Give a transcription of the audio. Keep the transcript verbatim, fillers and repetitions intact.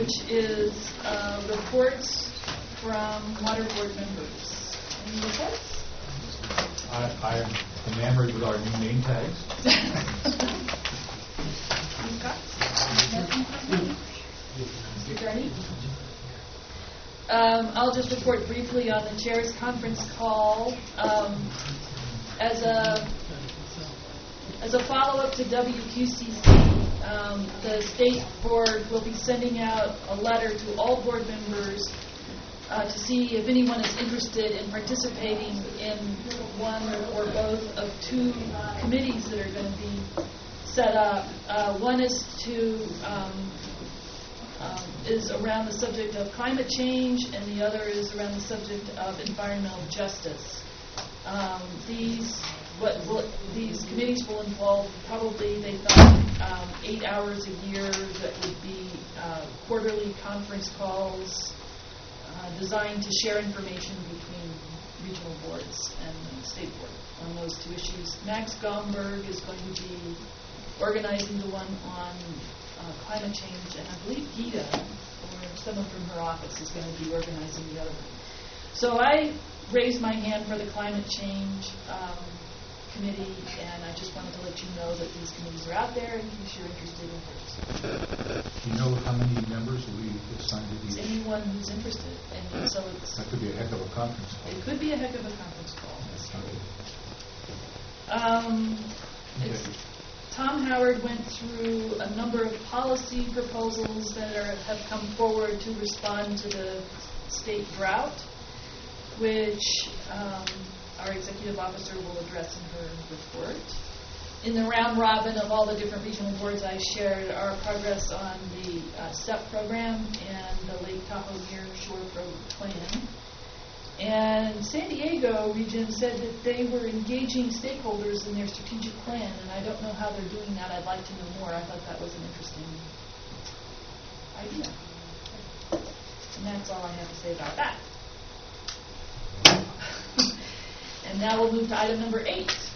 which is uh, reports from water board members. Any reports? I, I am enamored with our new name tags. Mister Gurney? Um, I'll just report briefly on the chair's conference call. Um, as a as a follow-up to W Q C C, um, the state board will be sending out a letter to all board members uh, to see if anyone is interested in participating in one or both of two committees that are going to be set up. Uh, one is to um, um, is around the subject of climate change, and the other is around the subject of environmental justice. Um, these what will, these committees will involve probably, they thought, um, eight hours a year that would be uh, quarterly conference calls uh, designed to share information between regional boards and the state board on those two issues. Max Gomberg is going to be organizing the one on uh, climate change, and I believe Gita, or someone from her office, is going to be organizing the other one. So I raised my hand for the climate change um, committee, and I just wanted to let you know that these committees are out there in case you're interested in participating. Do you know how many members will be assigned to It's each? anyone who's interested, and so it's That could be a heck of a conference call. it could be a heck of a conference call. That's true. Okay. Um, Okay. it's, Tom Howard went through a number of policy proposals that are, have come forward to respond to the state drought, which um, our executive officer will address in her report. In the round robin of all the different regional boards, I shared our progress on the uh, STEP program and the Lake Tahoe Near Shore Pro Plan. And San Diego region said that they were engaging stakeholders in their strategic plan, and I don't know how they're doing that. I'd like to know more. I thought that was an interesting idea. And that's all I have to say about that. And now we'll move to item number eight.